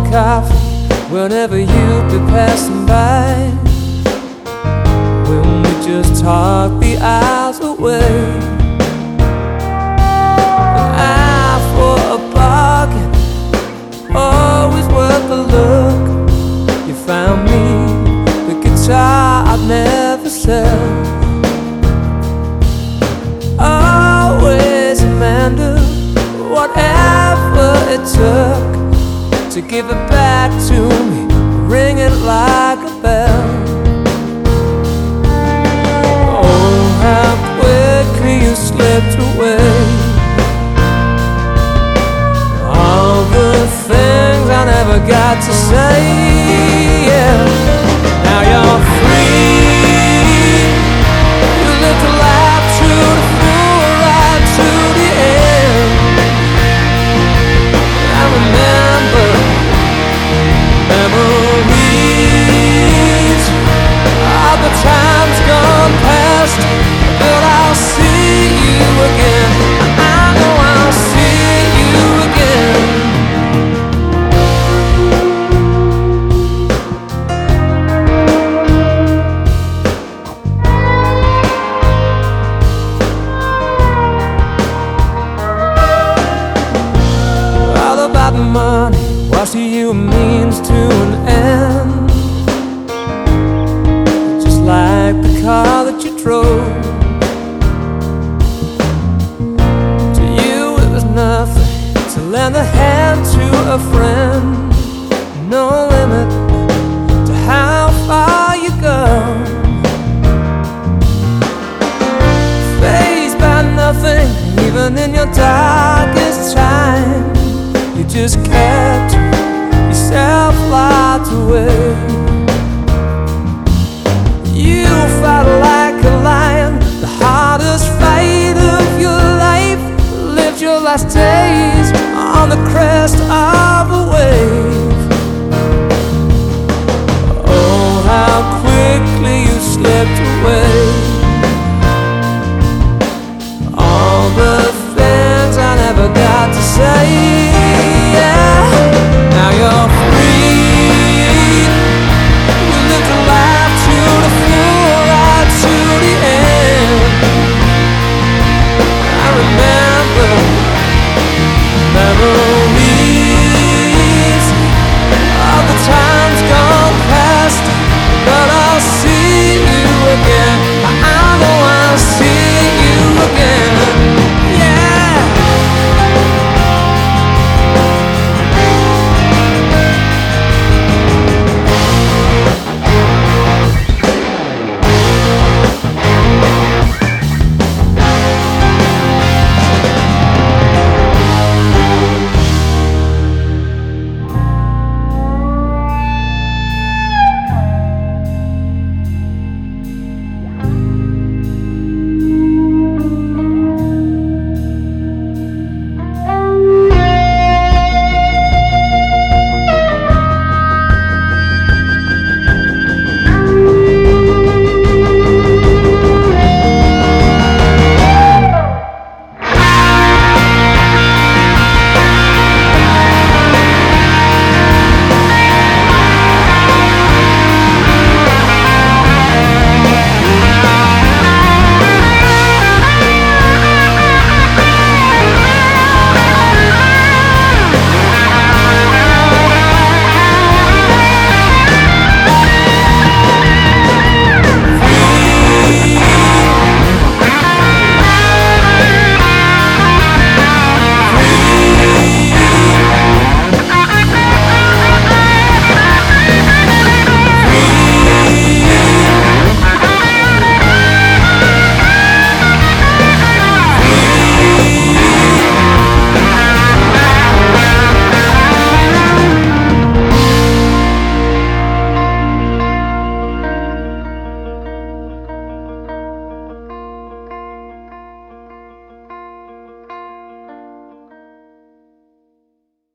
coffee whenever you'd be passing by. When we just talk the hours away. An eye for a bargain, always worth a look. You found me the guitar I'd never sell. Always Amanda, whatever it took to give it back to me, ringing like a bell. Oh, how quickly you slipped away. All the things I never got to say, yeah. Now you're free. You live to laugh through the fool, right to the end. I remember memories of the times gone past, but I'll see you again. I know I'll see you again. All about the money, what's to you means to an end. Just like the car that you drove. To you it was nothing to lend a hand to a friend. No limit to how far you go. Fazed by nothing, even in your darkest time. You just kept yourself locked away. You fought like a lion, the hardest fight of your life. Lived your last days on the crest of a wave.